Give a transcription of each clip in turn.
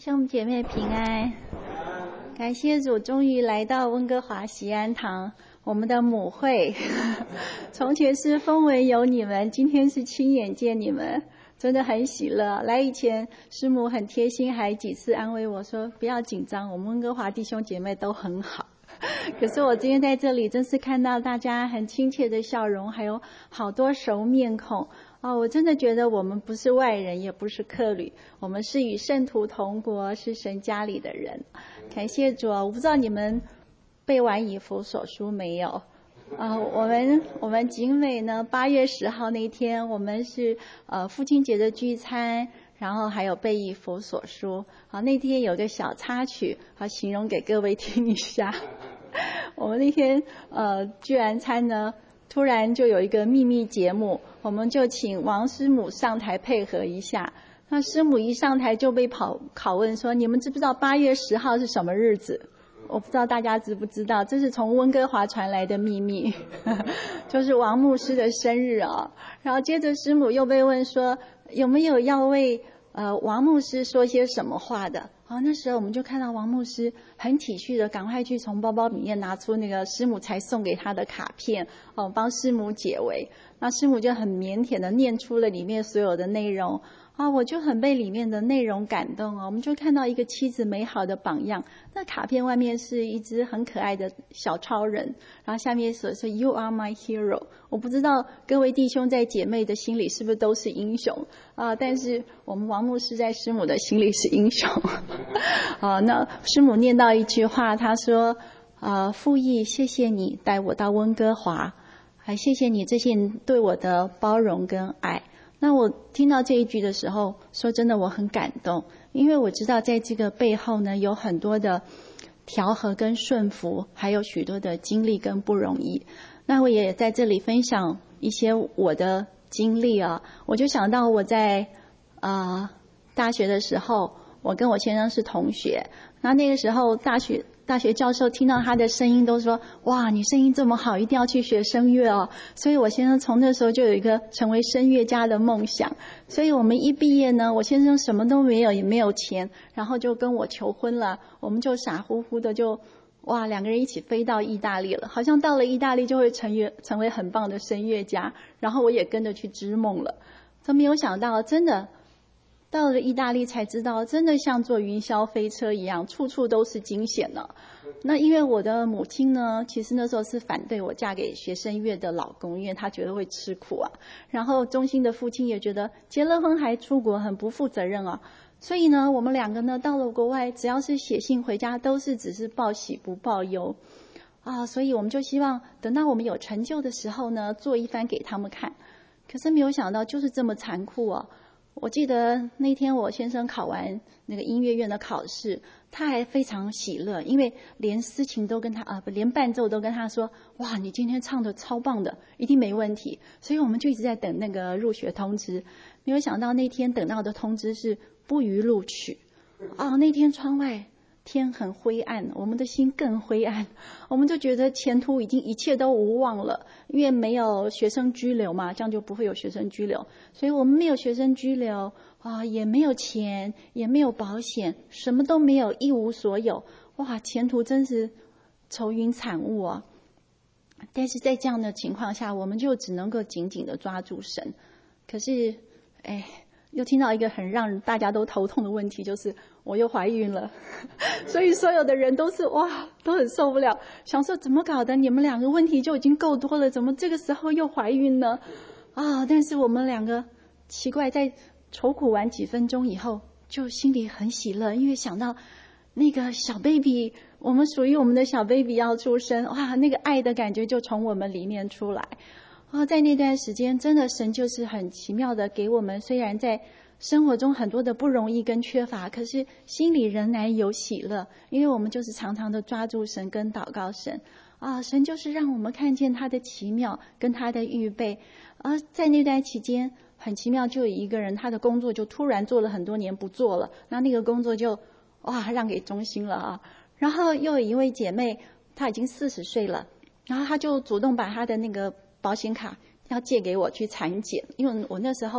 兄姐妹平安，感谢主，终于来到温哥华喜安堂，我们的母会。从前是风闻有你们，今天是亲眼见你们，真的很喜乐。来以前，师母很贴心，还几次安慰我说不要紧张，我们温哥华弟兄姐妹都很好。可是我今天在这里，真是看到大家很亲切的笑容，还有好多熟面孔。我真的觉得我们不是外人，也不是客旅，我们是与圣徒同国，是神家里的人。感谢主啊！我不知道你们背完以弗所书没有？我们景美呢，8月10号那天，我们是父亲节的聚餐，然后还有背以弗所书。那天有个小插曲，形容给各位听一下。我们那天聚完餐呢，突然就有一个秘密节目，我们就请王师母上台配合一下。那师母一上台就被拷问说：“你们知不知道8月10号是什么日子？”我不知道大家知不知道，这是从温哥华传来的秘密，就是王牧师的生日啊。然后接着师母又被问说：“有没有要为王牧师说些什么话的？”那时候我们就看到王牧师很体恤的赶快去从包包里面拿出那个师母才送给他的卡片，帮师母解围。那师母就很腼腆的念出了里面所有的内容。我就很被里面的内容感动我们就看到一个妻子美好的榜样。那卡片外面是一只很可爱的小超人，然后下面写是 You are my hero。 我不知道各位弟兄在姐妹的心里是不是都是英雄但是我们王牧师在师母的心里是英雄。那师母念到一句话，她说父义，谢谢你带我到温哥华，还谢谢你这些对我的包容跟爱。那我听到这一句的时候，说真的我很感动，因为我知道在这个背后呢，有很多的调和跟顺服，还有许多的经历跟不容易。那我也在这里分享一些我的经历我就想到我在大学的时候，我跟我先生是同学，那个时候大学教授听到他的声音都说：“哇，你声音这么好，一定要去学声乐哦。”所以我先生从那时候就有一个成为声乐家的梦想。所以我们一毕业呢，我先生什么都没有，也没有钱，然后就跟我求婚了。我们就傻乎乎的两个人一起飞到意大利了，好像到了意大利就会成为很棒的声乐家，然后我也跟着去织梦了。都没有想到，真的到了意大利才知道，真的像坐云霄飞车一样，处处都是惊险呢。那因为我的母亲呢，其实那时候是反对我嫁给学声乐的老公，因为她觉得会吃苦然后中心的父亲也觉得结了婚还出国很不负责任所以呢，我们两个呢到了国外，只要是写信回家，都是只是报喜不报忧所以我们就希望等到我们有成就的时候呢，做一番给他们看。可是没有想到就是这么残酷我记得那天我先生考完那个音乐院的考试，他还非常喜乐，因为连司琴都跟他连伴奏都跟他说：“哇，你今天唱的超棒的，一定没问题。”所以我们就一直在等那个入学通知。没有想到那天等到的通知是不予录取那天窗外天很灰暗，我们的心更灰暗，我们就觉得前途已经一切都无望了，因为没有学生居留嘛，这样就不会有学生居留，所以我们没有学生居留也没有钱，也没有保险，什么都没有，一无所有。前途真是愁云惨雾但是在这样的情况下，我们就只能够紧紧的抓住神。可是又听到一个很让大家都头痛的问题，就是我又怀孕了。所以所有的人都是都很受不了，想说怎么搞的，你们两个问题就已经够多了，怎么这个时候又怀孕呢但是我们两个奇怪，在愁苦完几分钟以后，就心里很喜乐，因为想到那个小 baby， 我们属于我们的小 baby 要出生，那个爱的感觉就从我们里面出来在那段时间，真的神就是很奇妙的给我们，虽然在生活中很多的不容易跟缺乏，可是心里仍然有喜乐，因为我们就是常常的抓住神跟祷告神神就是让我们看见他的奇妙跟他的预备在那段期间很奇妙，就有一个人他的工作就突然做了很多年不做了，那个工作就让给中心了然后又有一位姐妹，她已经40岁了，然后她就主动把她的那个保险卡要借给我去产检，因为我那时候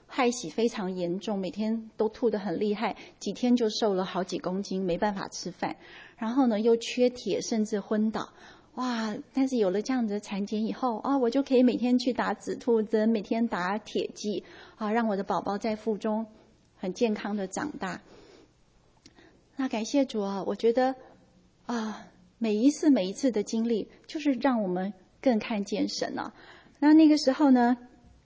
害喜非常严重，每天都吐得很厉害，几天就瘦了好几公斤，没办法吃饭。然后呢，又缺铁，甚至昏倒。哇！但是有了这样子的产检以后啊，我就可以每天去打止吐针，每天打铁剂啊，让我的宝宝在腹中很健康的长大。那感谢主啊，我觉得啊，每一次的经历，就是让我们更看见神啊。那个时候呢，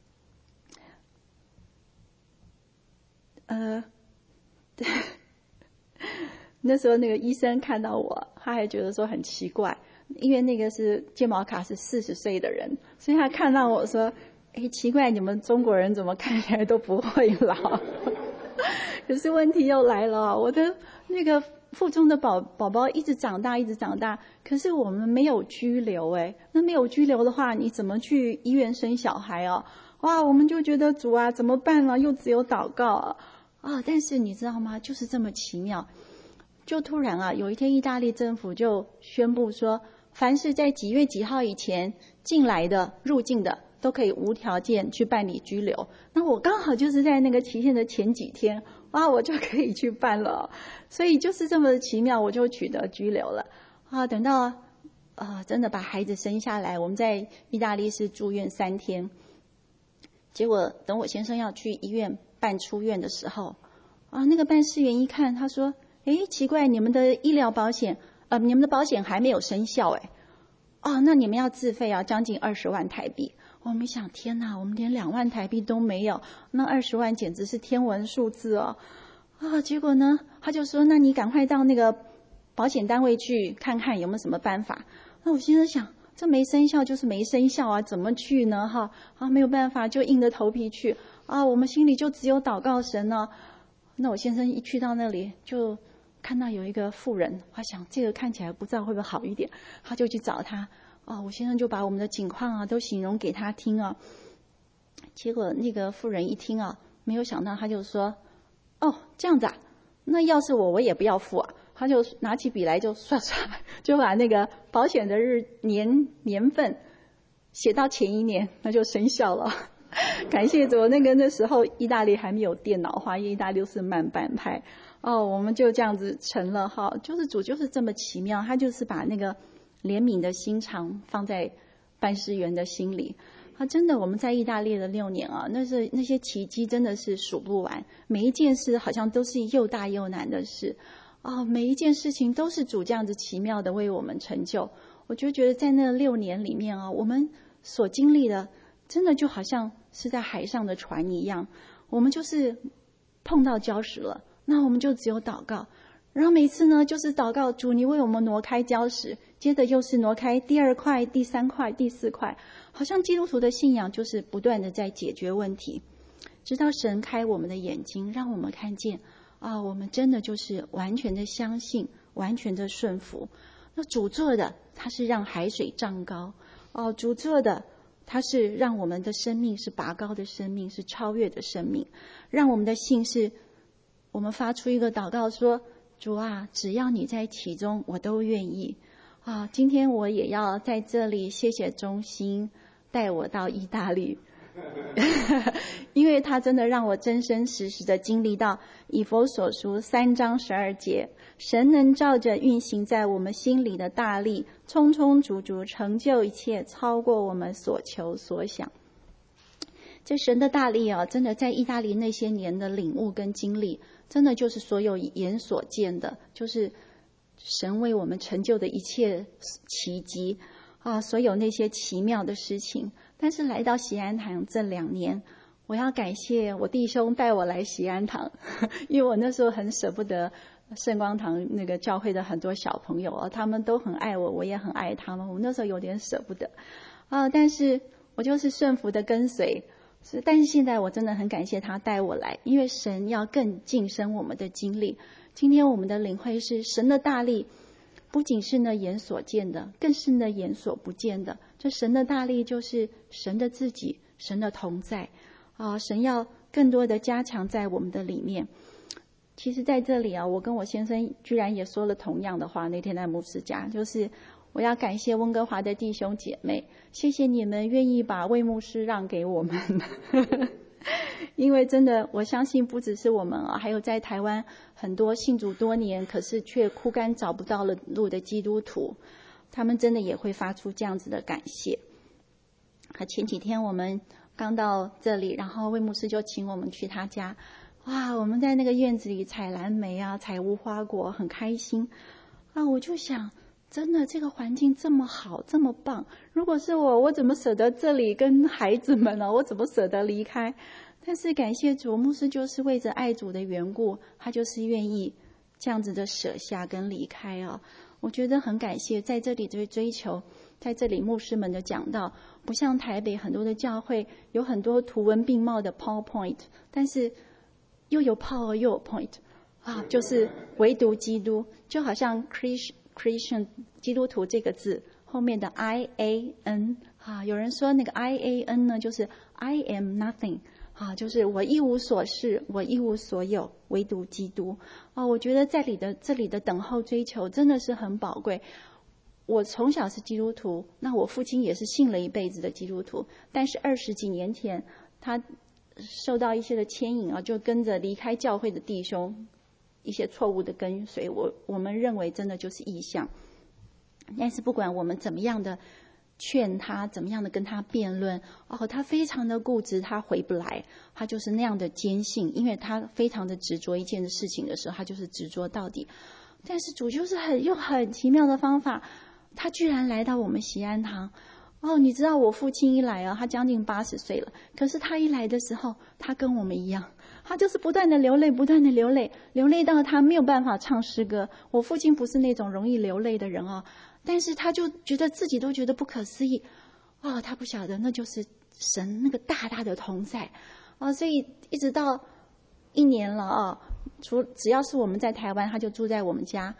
对，那时候那个医生看到我，他还觉得说很奇怪，因为那个是健保卡是40岁的人，所以他看到我说：“哎，奇怪，你们中国人怎么看起来都不会老？”可是问题又来了，我的那个腹中的宝宝一直长大，一直长大，可是我们没有居留，那没有居留的话，你怎么去医院生小孩啊？哇，我们就觉得主啊，怎么办呢？又只有祷告啊！但是你知道吗？就是这么奇妙，就突然啊，有一天意大利政府就宣布说，凡是在几月几号以前进来的、入境的，都可以无条件去办理居留。那我刚好就是在那个期限的前几天，哇，我就可以去办了。所以就是这么奇妙，我就取得居留了啊。等到真的把孩子生下来，我们在意大利是住院3天。结果等我先生要去医院办出院的时候，那个办事员一看，他说：“诶，奇怪，你们的医疗保险，你们的保险还没有生效，那你们要自费啊，将近20万台币。”我们想，天哪，我们连2万台币都没有，那20万简直是天文数字哦。结果呢，他就说：“那你赶快到那个保险单位去看看有没有什么办法。”那我先生想，这没生效就是没生效啊，怎么去呢？没有办法，就硬着头皮去我们心里就只有祷告神呢。那我先生一去到那里，就看到有一个妇人，他想这个看起来不知道会不会好一点，他就去找他。我先生就把我们的情况都形容给他听啊。结果那个妇人一听没有想到，他就说：“哦，这样子啊，那要是我也不要付啊。”他就拿起笔来就刷刷，就把那个保险的年份写到前一年，那就生效了。感谢主，那时候意大利还没有电脑化，因为意大利是慢半拍我们就这样子成了就是主就是这么奇妙，他就是把那个怜悯的心肠放在办事员的心里。真的，我们在意大利的6年那些奇迹真的是数不完，每一件事好像都是又大又难的事每一件事情都是主这样子奇妙的为我们成就。我就觉得在那6年里面我们所经历的真的就好像是在海上的船一样，我们就是碰到礁石了，那我们就只有祷告，然后每次呢就是祷告主你为我们挪开礁石，接着又是挪开第2块、第3块、第4块，好像基督徒的信仰就是不断的在解决问题，直到神开我们的眼睛，让我们看见我们真的就是完全的相信，完全的顺服。那主做的他是让海水涨高主做的他是让我们的生命是拔高的生命，是超越的生命，让我们的信是我们发出一个祷告说：主啊，只要你在其中我都愿意今天我也要在这里谢谢中心带我到意大利因为他真的让我真真实实的经历到以弗所书3章12节，神能照着运行在我们心里的大力，充充足足成就一切，超过我们所求所想。这神的大力真的在意大利那些年的领悟跟经历，真的就是所有眼所见的，就是神为我们成就的一切奇迹所有那些奇妙的事情。但是来到喜安堂这2年，我要感谢我弟兄带我来喜安堂因为我那时候很舍不得圣光堂那个教会的很多小朋友他们都很爱我，我也很爱他们，我那时候有点舍不得但是我就是顺服的跟随。但是现在我真的很感谢他带我来，因为神要更晋升我们的经历。今天我们的领会是神的大力不仅是那眼所见的，更是那眼所不见的。这神的大力就是神的自己，神的同在神要更多的加强在我们的里面。其实在这里我跟我先生居然也说了同样的话，那天在牧师家，就是我要感谢温哥华的弟兄姐妹，谢谢你们愿意把魏牧师让给我们因为真的，我相信不只是我们啊，还有在台湾很多信主多年，可是却枯干找不到了路的基督徒，他们真的也会发出这样子的感谢。前几天我们刚到这里，然后魏牧师就请我们去他家，哇，我们在那个院子里采蓝莓啊，采无花果，很开心啊！我就想，真的这个环境这么好，这么棒，如果是我怎么舍得这里跟孩子们呢？我怎么舍得离开？但是感谢主，牧师就是为着爱主的缘故，他就是愿意这样子的舍下跟离开啊！我觉得很感谢，在这里的追求，在这里牧师们的讲道，不像台北很多的教会有很多图文并茂的 PowerPoint， 但是又有 power 又有 point 啊，就是唯独基督，就好像 Christian 基督徒这个字后面的 IAN 啊，有人说那个 IAN 呢，就是 I am nothing 啊，就是我一无所事，我一无所有，唯独基督啊。我觉得在这里的等候追求真的是很宝贵。我从小是基督徒，那我父亲也是信了一辈子的基督徒，但是20几年前他受到一些的牵引啊，就跟着离开教会的弟兄一些错误的跟随，我们认为真的就是异象。但是不管我们怎么样的劝他，怎么样的跟他辩论，他非常的固执，他回不来，他就是那样的坚信，因为他非常的执着一件的事情的时候，他就是执着到底。但是主就是用很奇妙的方法，他居然来到我们喜安堂。你知道我父亲一来啊，他将近80岁了，可是他一来的时候，他跟我们一样，他就是不断的流泪，不断的流泪，流泪到他没有办法唱诗歌。我父亲不是那种容易流泪的人啊，但是他就觉得自己都觉得不可思议他不晓得那就是神那个大大的同在所以一直到1年了只要是我们在台湾，他就住在我们家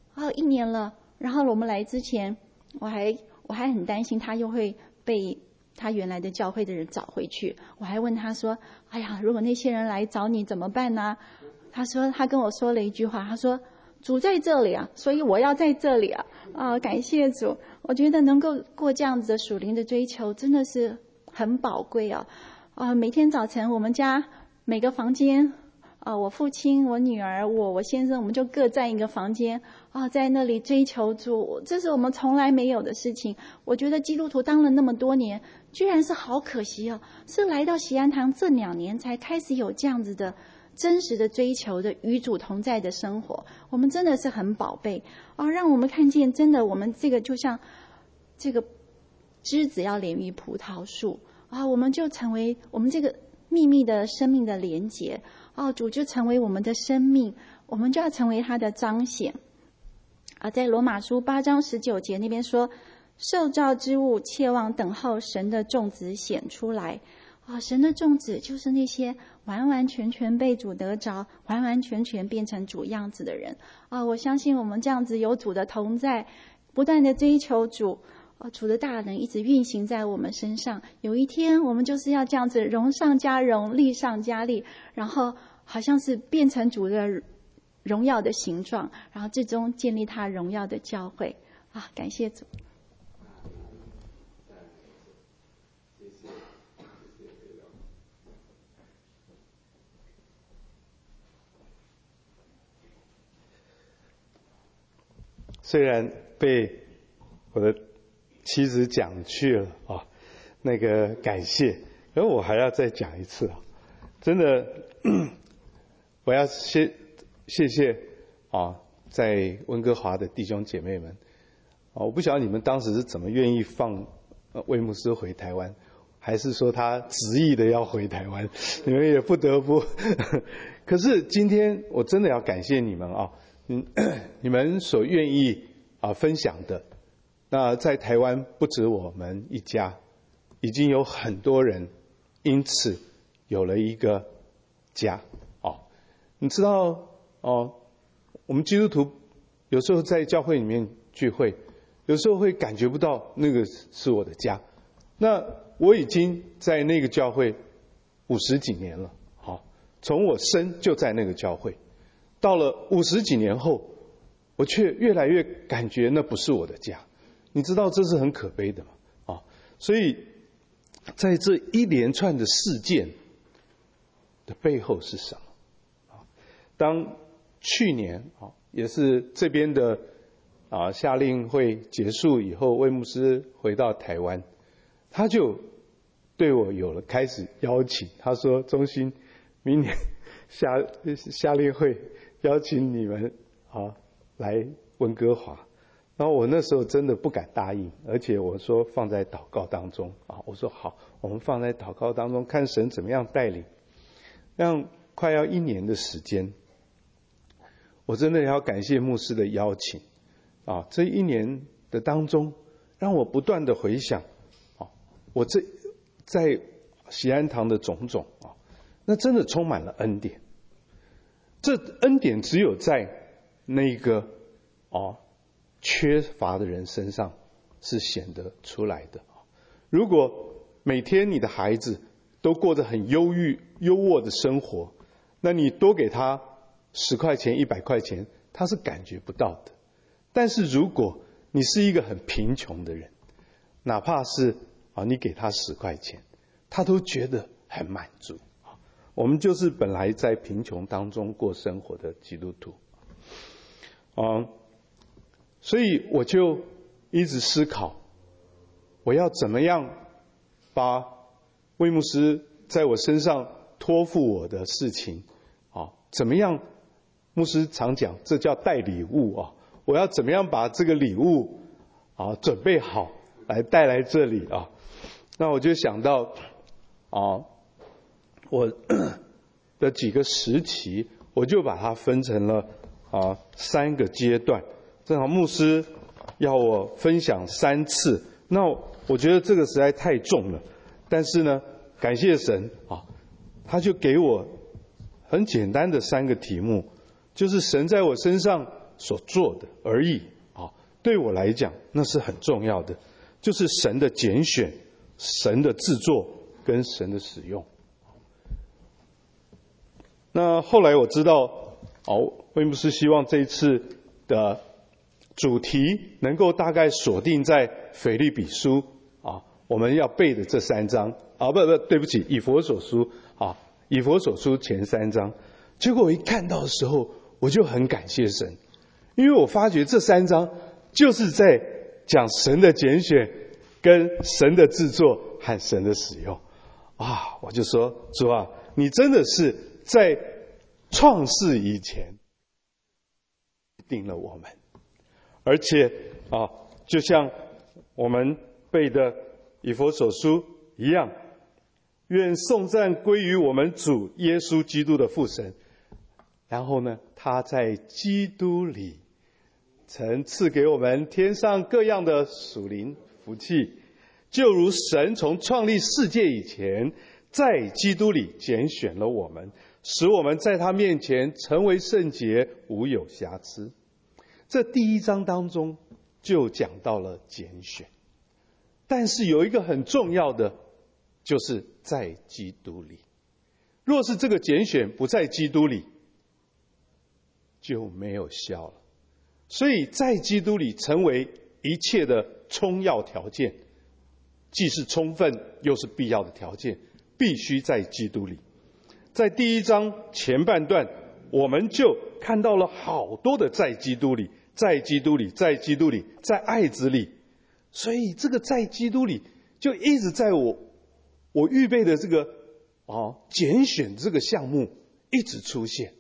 1年了。然后我们来之前，我还很担心他又会被他原来的教会的人找回去。我还问他说：“哎呀，如果那些人来找你怎么办呢？”他跟我说了一句话，他说：“主在这里啊，所以我要在这里啊。”感谢主，我觉得能够过这样子的属灵的追求，真的是很宝贵每天早晨我们家每个房间我父亲、我女儿、我先生，我们就各占一个房间在那里追求主，这是我们从来没有的事情。我觉得基督徒当了那么多年，居然是好可惜是来到喜安堂这2年才开始有这样子的真实的追求的与主同在的生活。我们真的是很宝贝让我们看见，真的我们这个就像这个枝子要连于葡萄树我们就成为我们这个秘密的生命的连结主就成为我们的生命，我们就要成为他的彰显在罗马书8章19节那边说，受造之物切望等候神的种子显出来神的种子就是那些完完全全被主得着，完完全全变成主样子的人我相信我们这样子有主的同在，不断的追求主主的大能一直运行在我们身上，有一天我们就是要这样子荣上加荣，力上加力，然后好像是变成主的荣耀的形状，然后最终建立他荣耀的教会感谢主。 虽然被我的妻子讲去了那个感谢，而我还要再讲一次真的我要谢谢在温哥华的弟兄姐妹们我不晓得你们当时是怎么愿意放魏牧师回台湾，还是说他执意的要回台湾，你们也不得不可是今天我真的要感谢你们你们所愿意分享的，那在台湾不止我们一家，已经有很多人因此有了一个家你知道我们基督徒有时候在教会里面聚会，有时候会感觉不到那个是我的家。那我已经在那个教会50几年了从我生就在那个教会，到了50几年后，我却越来越感觉那不是我的家。你知道这是很可悲的吗所以在这一连串的事件的背后是什么？当去年也是这边的夏令会结束以后，魏牧师回到台湾，他就对我有了开始邀请。他说：“中心，明年夏令会邀请你们来温哥华。”然后我那时候真的不敢答应，而且我说放在祷告当中我说好，我们放在祷告当中，看神怎么样带领。让快要1年的时间，我真的要感谢牧师的邀请这1年的当中，让我不断的回想我在喜安堂的种种那真的充满了恩典。这恩典只有在那个缺乏的人身上是显得出来的。如果每天你的孩子都过着很优渥的生活，那你多给他10块钱、100块钱，他是感觉不到的。但是如果你是一个很贫穷的人，哪怕是你给他10块钱，他都觉得很满足。我们就是本来在贫穷当中过生活的基督徒所以我就一直思考，我要怎么样把魏牧师在我身上托付我的事情怎么样，牧师常讲这叫带礼物我要怎么样把这个礼物准备好来带来这里那我就想到我的几个时期，我就把它分成了3个阶段。正好牧师要我分享3次，那我觉得这个实在太重了，但是呢，感谢神他就给我很简单的3个题目，就是神在我身上所做的而已对我来讲那是很重要的，就是神的拣选、神的制作跟神的使用。那后来我知道魏牧师希望这一次的主题能够大概锁定在腓立比书我们要背的这3章对不起，以弗所书以弗所书前3章。结果我一看到的时候，我就很感谢神，因为我发觉这3章就是在讲神的拣选跟神的制作和神的使用我就说主你真的是在创世以前定了我们，而且就像我们背的以弗所书一样，愿颂赞归于我们主耶稣基督的父神。然后呢，他在基督里曾赐给我们天上各样的属灵福气，就如神从创立世界以前，在基督里拣选了我们，使我们在他面前成为圣洁，无有瑕疵。这第1章当中就讲到了拣选，但是有一个很重要的，就是在基督里。若是这个拣选不在基督里，就没有效了。所以在基督里成为一切的充要条件，既是充分又是必要的条件，必须在基督里。在第1章前半段，我们就看到了好多的在基督里，在基督里，在基督里，在爱子里。所以这个在基督里就一直在我预备的这个拣选这个项目一直出现。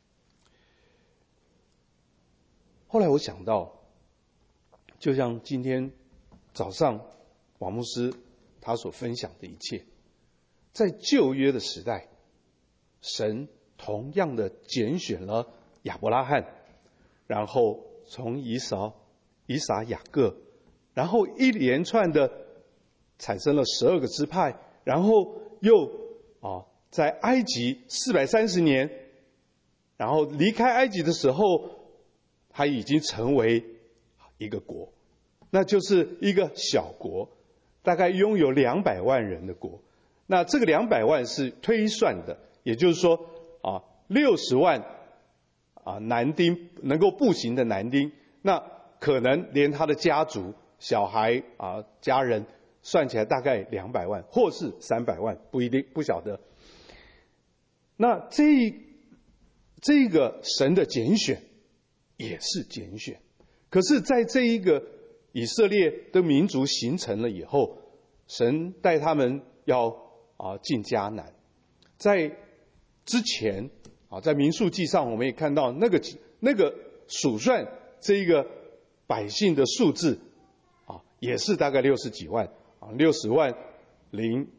后来我想到，就像今天早上王牧师他所分享的一切，在旧约的时代，神同样的拣选了亚伯拉罕，然后从以撒、雅各，然后一连串的产生了12个支派，然后又在埃及430年，然后离开埃及的时候，他已经成为一个国，那就是一个小国，大概拥有200万人的国。那这个200万是推算的，也就是说60万男丁能够步行的男丁，那可能连他的家族、小孩家人算起来大概200万，或是300万，不一定，不晓得。 那这个神的拣选也是拣选，可是在这一个以色列的民族形成了以后，神带他们要进迦南。在之前在民数记上我们也看到那个数算这一个百姓的数字也是大概60几万60万零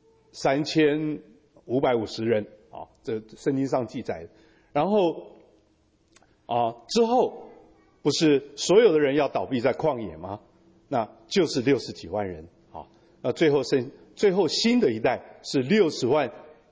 3550人这圣经上记载。然后之后不是所有的人要倒闭在旷野吗？那就是60几万人那最后新的一代是60万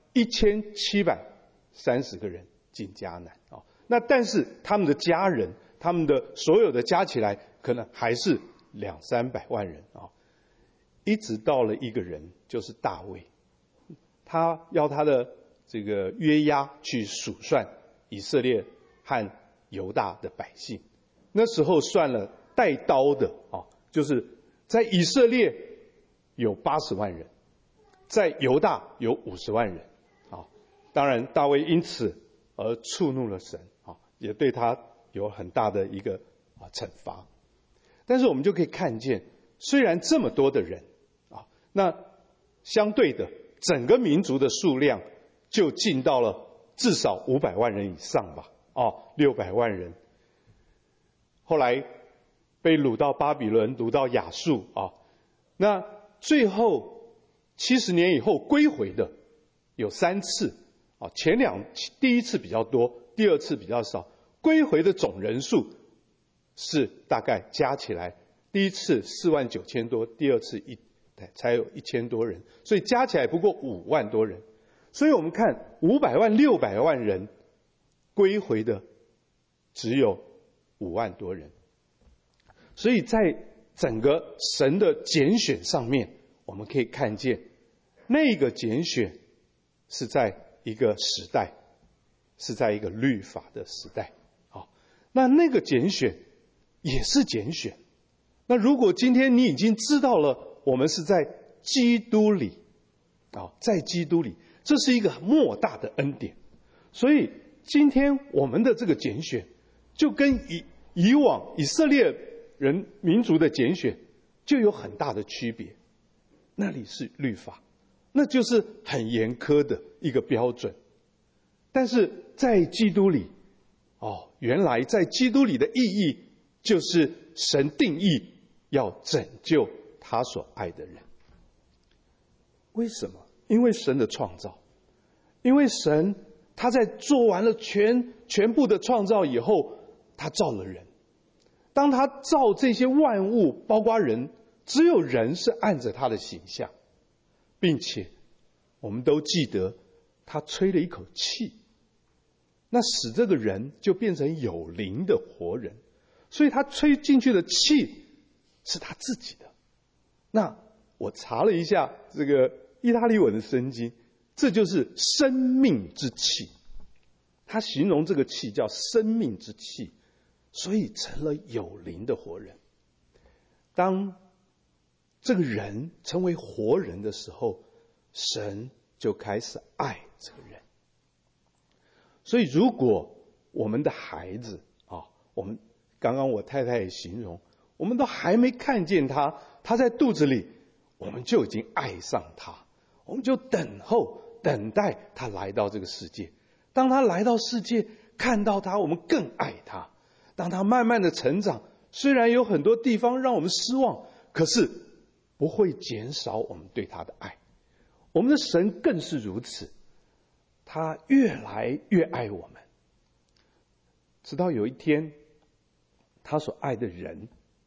1730个人进迦南那但是他们的家人，他们的所有的加起来可能还是200-300万人一直到了一个人，就是大卫，他要他的这个约押去数算以色列和犹大的百姓。那时候算了带刀的就是在以色列有80万人，在犹大有50万人当然大卫因此而触怒了神也对他有很大的一个惩罚。但是我们就可以看见，虽然这么多的人那相对的整个民族的数量就进到了至少500万人以上吧600万人。后来被掳到巴比伦，掳到亚述那最后70年以后归回的有3次第一次比较多，第二次比较少。归回的总人数是大概加起来，第一次49000多，第二次才有1000多人，所以加起来不过5万多人。所以我们看500万600万人归回的只有5万多人。所以在整个神的拣选上面，我们可以看见那个拣选是在一个时代，是在一个律法的时代那个拣选也是拣选。那如果今天你已经知道了我们是在基督里在基督里，这是一个莫大的恩典。所以今天我们的这个拣选就跟以往以色列人民族的拣选就有很大的区别。那里是律法，那就是很严苛的一个标准。但是在基督里原来在基督里的意义就是神定义要拯救他所爱的人。为什么？因为神的创造，因为神他在做完了全部的创造以后，他造了人。当他造这些万物，包括人，只有人是按着他的形象，并且我们都记得他吹了一口气，那使这个人就变成有灵的活人。所以他吹进去的气是他自己的。那我查了一下这个意大利文的圣经，这就是生命之气。他形容这个气叫生命之气，所以成了有灵的活人。当这个人成为活人的时候，神就开始爱这个人。所以如果我们的孩子我们刚刚我太太也形容，我们都还没看见他在肚子里，我们就已经爱上他，我们就等待他来到这个世界。当他来到世界，看到他，我们更爱他。当他慢慢的成长，虽然有很多地方让我们失望，可是不会减少我们对他的爱。我们的神更是如此，他越来越爱我们，直到有一天他所爱的人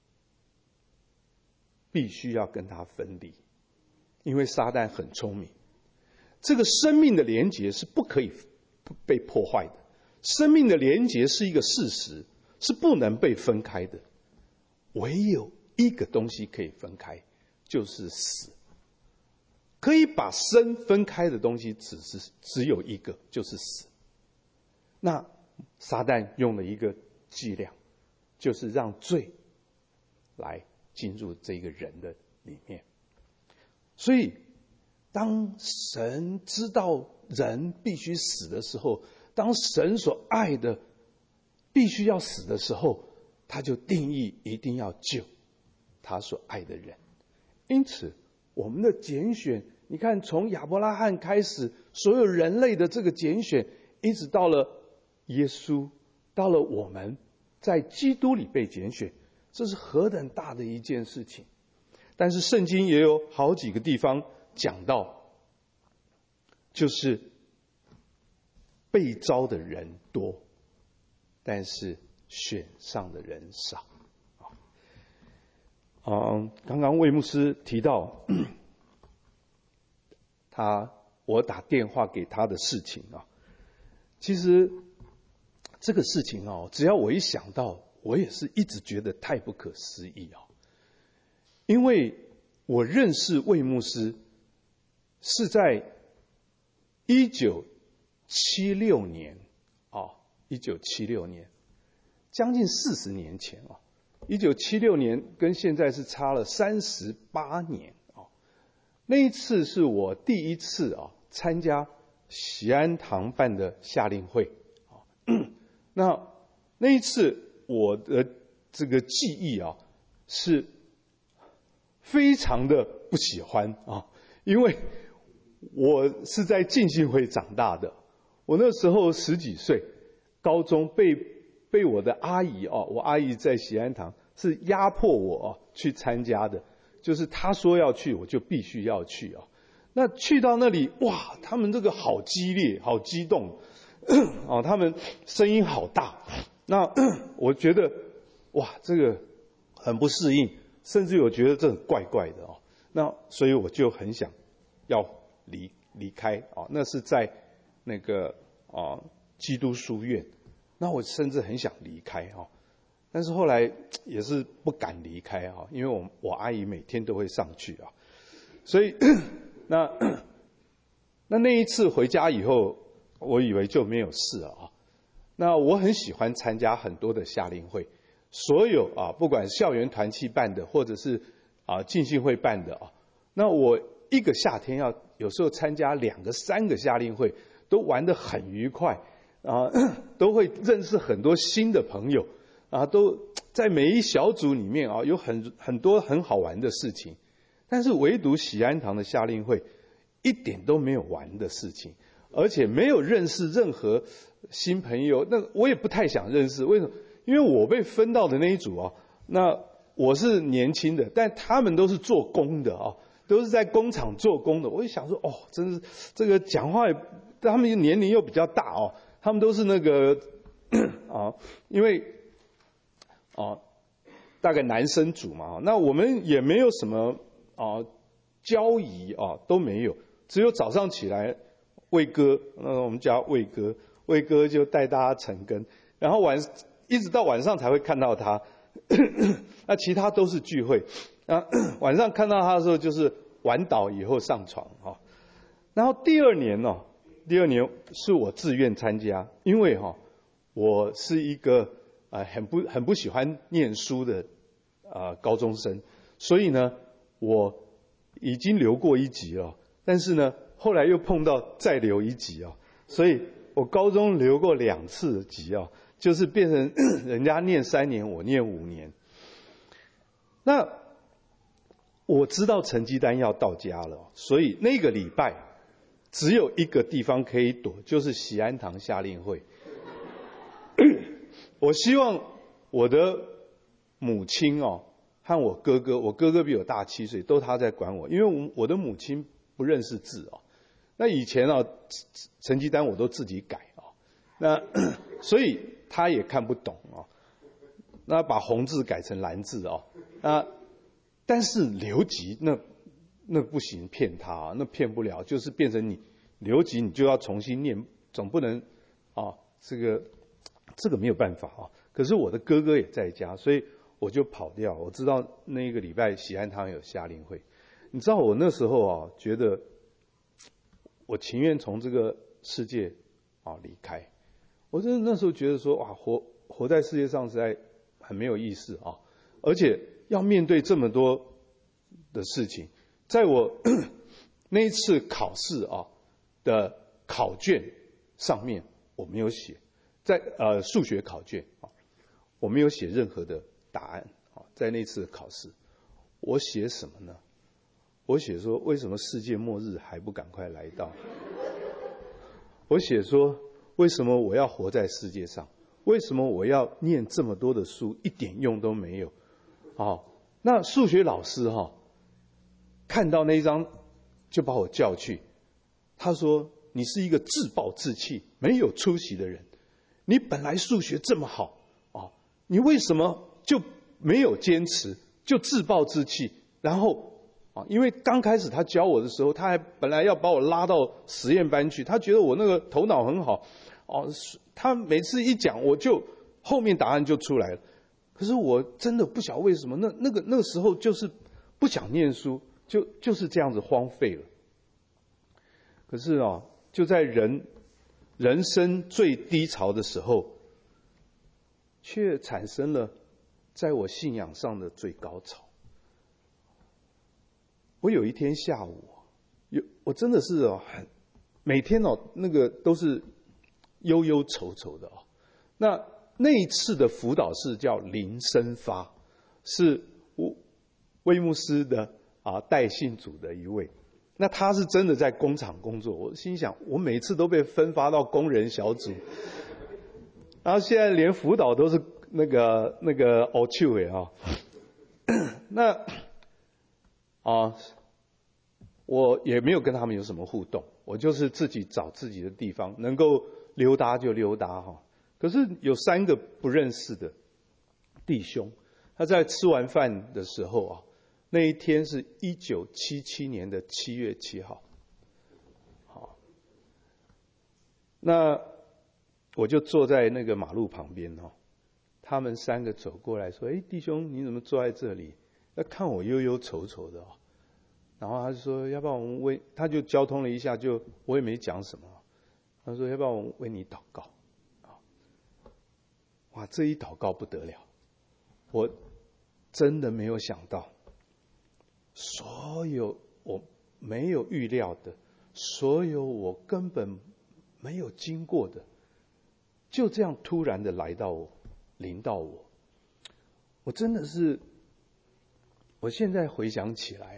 必须要跟他分离。因为撒旦很聪明，这个生命的连结是不可以被破坏的，生命的连结是一个事实，是不能被分开的。唯有一个东西可以分开，就是死。可以把生分开的东西只有一个，就是死。那撒旦用了一个伎俩，就是让罪来进入这个人的里面。所以当神知道人必须死的时候，当神所爱的必须要死的时候，他就定义一定要救他所爱的人。因此我们的拣选，你看从亚伯拉罕开始，所有人类的这个拣选，一直到了耶稣，到了我们在基督里被拣选，这是何等大的一件事情。但是圣经也有好几个地方讲到，就是被招的人多，但是选上的人少。刚刚魏牧师提到我打电话给他的事情啊，其实这个事情只要我一想到，我也是一直觉得太不可思议啊。因为我认识魏牧师是在1976年，1976年，将近40年前啊。1976年跟现在是差了38年啊。那一次是我第一次参加喜安堂办的夏令会啊。那一次我的这个记忆是非常的不喜欢啊，因为我是在浸信会长大的。我那时候10几岁，高中被我的阿姨我阿姨在喜安堂是压迫我去参加的，就是她说要去，我就必须要去啊。那去到那里，哇，他们这个好激烈，好激动他们声音好大。那我觉得哇，这个很不适应，甚至我觉得这很怪怪的那所以我就很想要离开那是在那个基督书院。那我甚至很想离开但是后来也是不敢离开因为我阿姨每天都会上去所以那一次回家以后，我以为就没有事了那我很喜欢参加很多的夏令会，所有不管校园团契办的，或者是浸信会办的那我一个夏天有时候参加2个3个夏令会，都玩得很愉快都会认识很多新的朋友都在每一小组里面有很多很好玩的事情。但是唯独喜安堂的夏令会一点都没有玩的事情，而且没有认识任何新朋友。那我也不太想认识，为什么？因为我被分到的那一组那我是年轻的，但他们都是做工的都是在工厂做工的。我就想说真是这个讲话也，他们年龄又比较大他们都是那个因为大概男生组嘛那我们也没有什么交谊都没有，只有早上起来魏哥，那我们叫魏哥就带大家晨更，然后一直到晚上才会看到他那其他都是聚会晚上看到他的时候就是晚倒以后上床然后第二年是我自愿参加，因为我是一个很不喜欢念书的高中生，所以呢我已经留过1级了，但是呢后来又碰到再留1级所以我高中留过2次级就是变成人家念3年，我念5年。那我知道成绩单要到家了，所以那个礼拜只有一个地方可以躲，就是喜安堂夏令会。我希望我的母亲和我哥哥比我大7岁，都他在管我，因为我的母亲不认识字那以前成绩单我都自己改那所以他也看不懂那把红字改成蓝字但是留级那不行，骗他那骗不了，就是变成你留级你就要重新念，总不能这个没有办法可是我的哥哥也在家，所以我就跑掉。我知道那个礼拜喜安堂有夏令会，你知道我那时候觉得我情愿从这个世界离开。我真的那时候觉得说哇，活在世界上实在很没有意思而且要面对这么多的事情。在我那一次考试的考卷上面我没有写，在数学考卷啊，我没有写任何的答案啊，在那次考试，我写什么呢？我写说为什么世界末日还不赶快来到？我写说为什么我要活在世界上？为什么我要念这么多的书，一点用都没有？那数学老师看到那一张就把我叫去，他说你是一个自暴自弃、没有出息的人，你本来数学这么好你为什么就没有坚持，就自暴自弃？然后因为刚开始他教我的时候，他还本来要把我拉到实验班去，他觉得我那个头脑很好他每次一讲，我就后面答案就出来了。可是我真的不晓得为什么，那个时候就是不想念书，就是这样子荒废了。可是就在人生最低潮的时候，却产生了在我信仰上的最高潮。我有一天下午，我真的是每天那个都是忧忧愁愁的那一次的辅导是叫林生发，是威牧师的带信组的一位。那他是真的在工厂工作，我心想，我每次都被分发到工人小组，然后现在连辅导都是那个欧秋伟那我也没有跟他们有什么互动，我就是自己找自己的地方，能够溜达就溜达可是有3个不认识的弟兄，他在吃完饭的时候那一天是1977年的7月7号。那我就坐在那个马路旁边他们3个走过来说：“弟兄，你怎么坐在这里？”那看我忧忧愁愁的然后他就说：“要不然我们他就交通了一下，我也没讲什么。他说：“要不然我为你祷告。”哇，这一祷告不得了，我真的没有想到，所有我没有预料的，所有我根本没有经过的，就这样突然的来到我，临到我。我真的是，我现在回想起来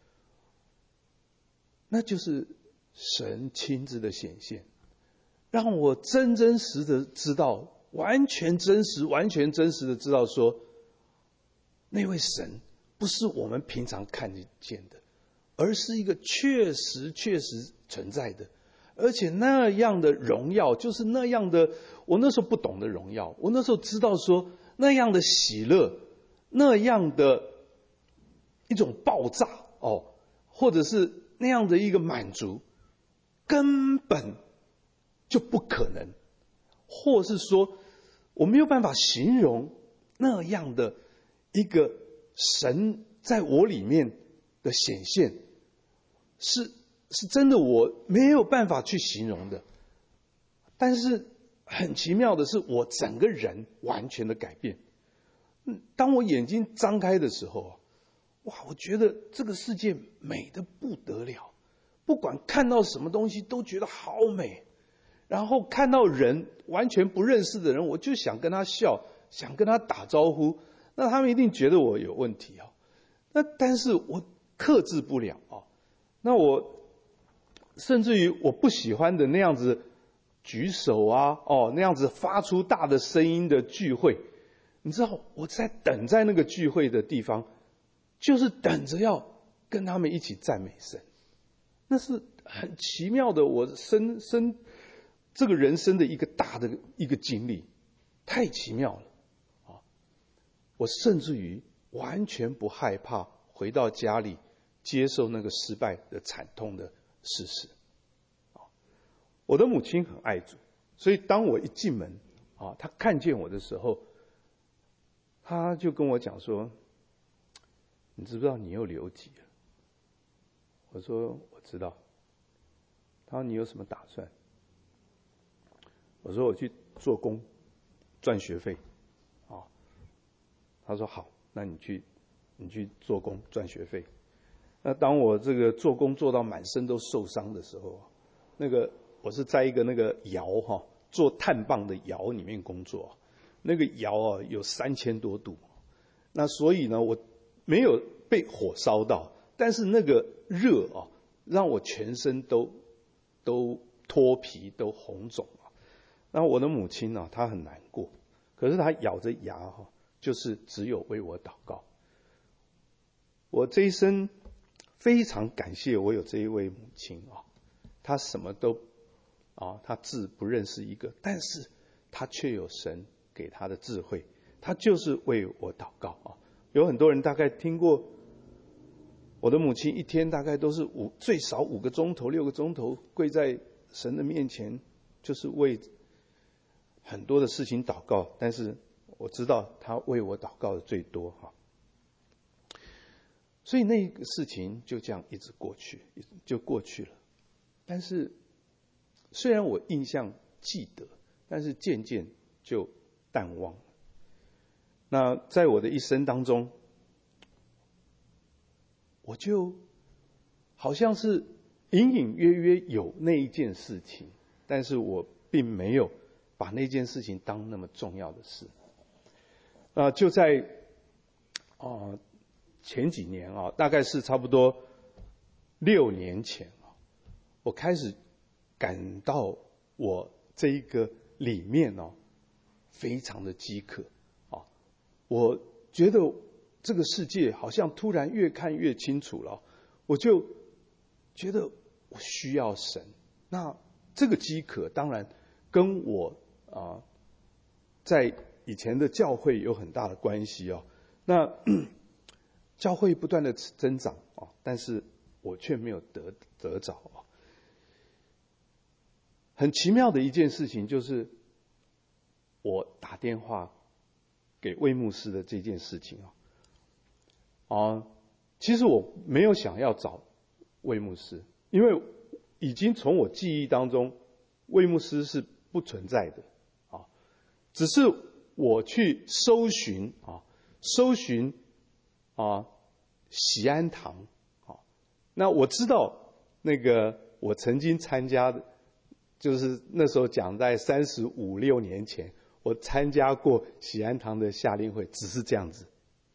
那就是神亲自的显现，让我真真实的知道，完全真实的知道说，那位神不是我们平常看得见的，而是一个确实存在的，而且那样的荣耀，就是那样的，我那时候不懂的荣耀，我那时候知道说那样的喜乐，那样的一种爆炸或者是那样的一个满足，根本就不可能，或是说我没有办法形容那样的一个神在我里面的显现，是真的我没有办法去形容的。但是很奇妙的是，我整个人完全的改变。当我眼睛张开的时候哇，我觉得这个世界美得不得了，不管看到什么东西都觉得好美，然后看到人完全不认识的人，我就想跟他笑，想跟他打招呼，那他们一定觉得我有问题那但是我克制不了那我甚至于我不喜欢的那样子举手那样子发出大的声音的聚会，你知道我在等在那个聚会的地方，就是等着要跟他们一起赞美神。那是很奇妙的，我这个人生的一个大的一个经历，太奇妙了我甚至于完全不害怕回到家里接受那个失败的惨痛的事实我的母亲很爱主，所以当我一进门她看见我的时候，她就跟我讲说：“你知不知道你又留级了？”我说：“我知道。”他说：“你有什么打算？”我说：“我去做工赚学费。”他说：“好，那你去做工赚学费。”那当我这个做工做到满身都受伤的时候，那个我是在一个那个窑做碳棒的窑里面工作，那个窑有3000多度，那所以呢我没有被火烧到，但是那个热让我全身都脱皮都红肿。那我的母亲呢，她很难过，可是她咬着牙就是只有为我祷告。我这一生非常感谢我有这一位母亲她什么都她字不认识一个，但是她却有神给她的智慧，她就是为我祷告有很多人大概听过我的母亲一天大概都是最少5个钟头6个钟头跪在神的面前，就是为很多的事情祷告，但是我知道她为我祷告的最多所以那个事情就这样一直过去，就过去了。但是虽然我印象记得，但是渐渐就淡忘了。那在我的一生当中，我就好像是隐隐约约有那一件事情，但是我并没有把那件事情当那么重要的事。就在前几年大概是差不多6年前我开始感到我这一个里面非常的饥渴我觉得这个世界好像突然越看越清楚了，我就觉得我需要神。那这个饥渴当然跟我在以前的教会有很大的关系那教会不断的增长但是我却没有得着很奇妙的一件事情就是我打电话给魏牧师的这件事情其实我没有想要找魏牧师，因为已经从我记忆当中魏牧师是不存在的只是我去搜寻喜安堂那我知道那个我曾经参加的，就是那时候讲在35、6年前我参加过喜安堂的夏令会，只是这样子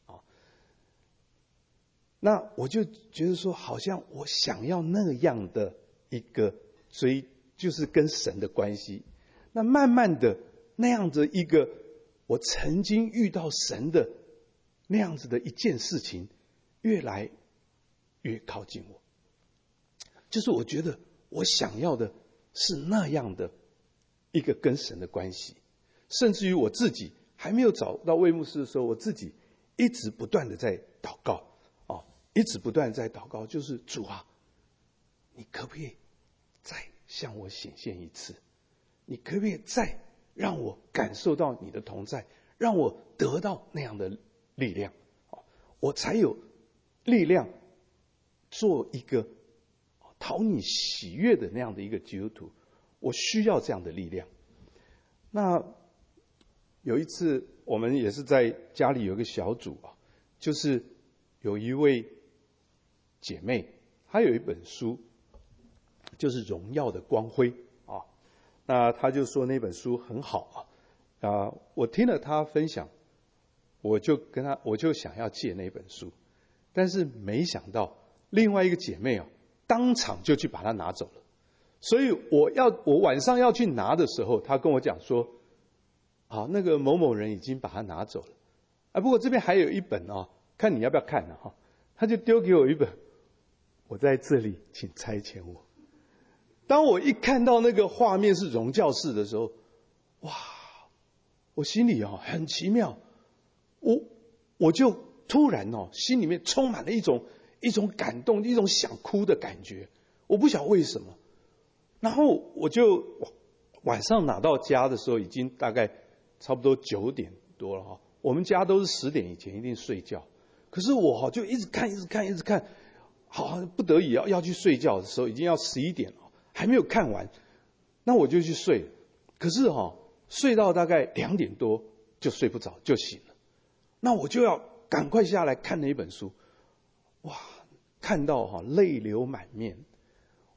那我就觉得说好像我想要那样的一个就是跟神的关系。那慢慢的那样子一个我曾经遇到神的那样子的一件事情越来越靠近我，就是我觉得我想要的是那样的一个跟神的关系。甚至于我自己还没有找到魏牧师的时候，我自己一直不断的在祷告一直不断在祷告，就是主啊，你可不可以再向我显现一次？你可不可以再让我感受到你的同在，让我得到那样的力量我才有力量做一个讨你喜悦的那样的一个基督徒。我需要这样的力量。那有一次我们也是在家里有一个小组就是有一位姐妹，她有一本书就是荣耀的光辉那她就说那本书很好我听了她分享，我就想要借那本书，但是没想到另外一个姐妹当场就去把它拿走了。所以我晚上要去拿的时候，她跟我讲说那个某某人已经把它拿走了不过这边还有一本看你要不要看他就丢给我一本，我在这里请差遣我。当我一看到那个画面是荣教室的时候，哇，我心里很奇妙，我就突然心里面充满了一种感动，一种想哭的感觉，我不晓得为什么。然后我就晚上拿到家的时候已经大概差不多9点多了我们家都是10点以前一定睡觉，可是我就一直看，好不得已要去睡觉的时候已经要11点了，还没有看完，那我就去睡了。可是睡到大概2点多就睡不着，就醒了。那我就要赶快下来看那一本书，哇，看到泪流满面。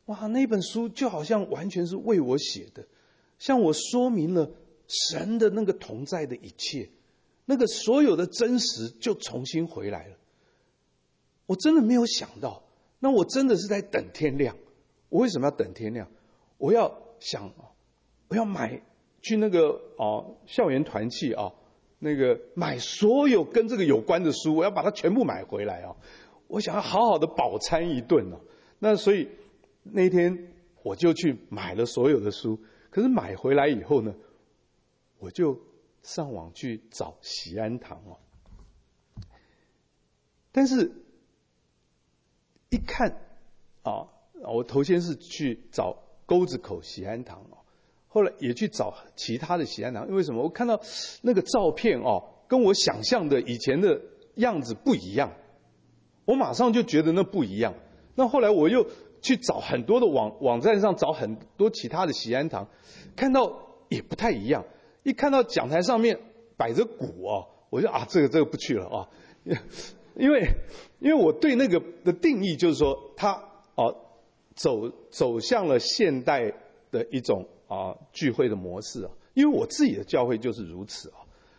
哇，那本书就好像完全是为我写的，向我说明了神的那个同在的一切，那个所有的真实就重新回来了。我真的没有想到，那我真的是在等天亮。我为什么要等天亮？我要买去那个校园团契那个买所有跟这个有关的书，我要把它全部买回来我想要好好的饱餐一顿那所以那天我就去买了所有的书，可是买回来以后呢，我就上网去找喜安堂但是一看我头先是去找沟子口喜安堂后来也去找其他的喜安堂，因为什么？我看到那个照片跟我想象的以前的样子不一样，我马上就觉得那不一样。那后来我又去找很多的网站上找很多其他的喜安堂，看到也不太一样。一看到讲台上面摆着鼓我就这个不去了因为我对那个的定义就是说，他走向了现代的一种聚会的模式因为我自己的教会就是如此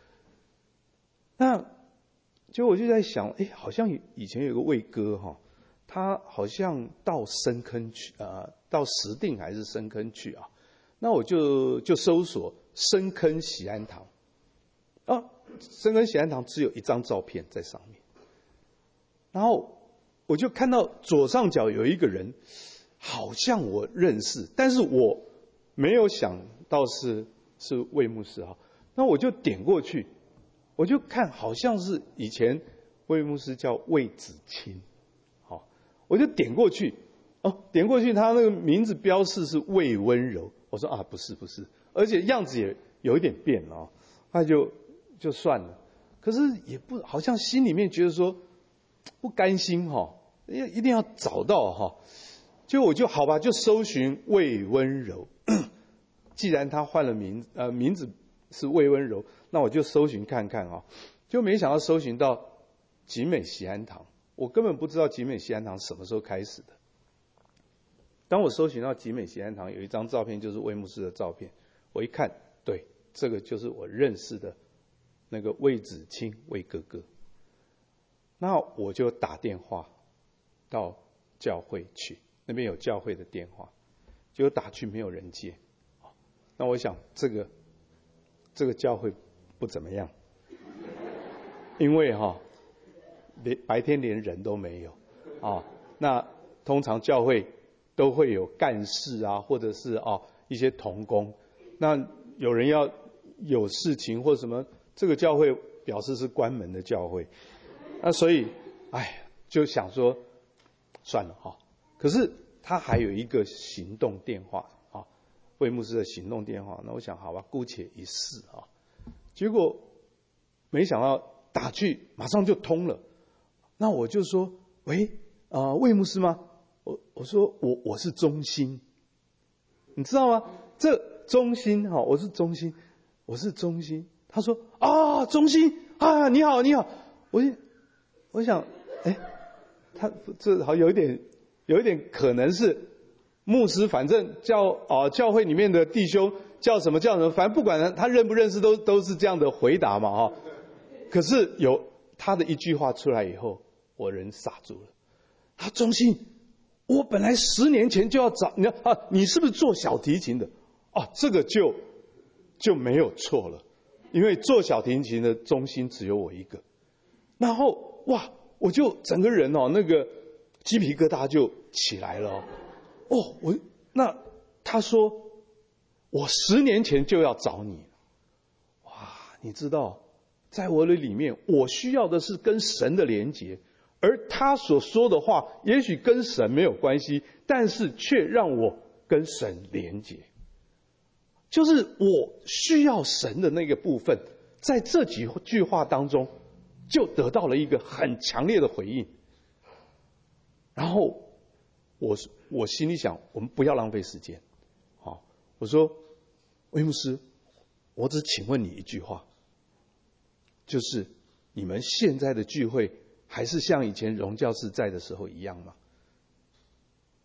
那结果我就在想，好像以前有个卫歌他好像到深坑去到石碇还是深坑去那我就搜索深坑喜安堂深坑喜安堂只有一张照片在上面，然后我就看到左上角有一个人，好像我认识，但是我没有想到是魏牧师那我就点过去，我就看好像是以前魏牧师叫魏子清我就点过去点过去他那个名字标示是魏温柔，我说不是，而且样子也有一点变那就算了，可是也不好像心里面觉得说不甘心一定要找到结果我就好吧，就搜寻魏温柔既然他换了名字是魏温柔，那我就搜寻看看就没想到搜寻到集美喜安堂，我根本不知道集美喜安堂什么时候开始的。当我搜寻到集美喜安堂有一张照片，就是魏牧师的照片，我一看，对，这个就是我认识的那个魏子清魏哥哥。那我就打电话到教会去，那边有教会的电话，结果打去没有人接。那我想这个教会不怎么样，因为白天连人都没有那通常教会都会有干事或者是一些同工，那有人要有事情或什么，这个教会表示是关门的教会，那所以就想说算了可是他还有一个行动电话魏牧师的行动电话，那我想好吧，姑且一试结果没想到打去马上就通了，那我就说喂魏牧师吗？我说我是中心，你知道吗？这中心我是中心。他说中心你好，我想他这好有一点可能是牧师，反正教会里面的弟兄叫什么，反正不管他认不认识都是这样的回答嘛可是有他的一句话出来以后，我人傻住了。中心，我本来10年前就要找你是不是做小提琴的？这个就没有错了，因为做小提琴的中心只有我一个。然后我就整个人那个鸡皮疙瘩就起来了那他说我10年前就要找你。你知道在我的里面，我需要的是跟神的连结，而他所说的话也许跟神没有关系，但是却让我跟神连结，就是我需要神的那个部分，在这几句话当中就得到了一个很强烈的回应。然后我心里想，我们不要浪费时间我说魏牧师，我只请问你一句话，就是你们现在的聚会还是像以前荣教士在的时候一样吗？